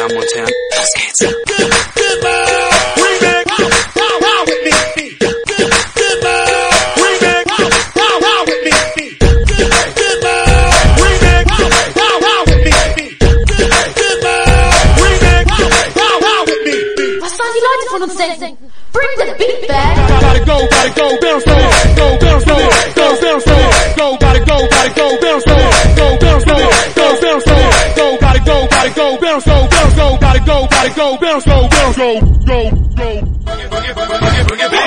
John Montana. Los geht's. Was sollen die Leute von uns denken? Bring the beat back. Gotta go, bounce low, go bounce low, go bounce low, go gotta go, bounce low, go bounce low, go bounce low, go gotta go, bounce low, gotta go, bounce low, go.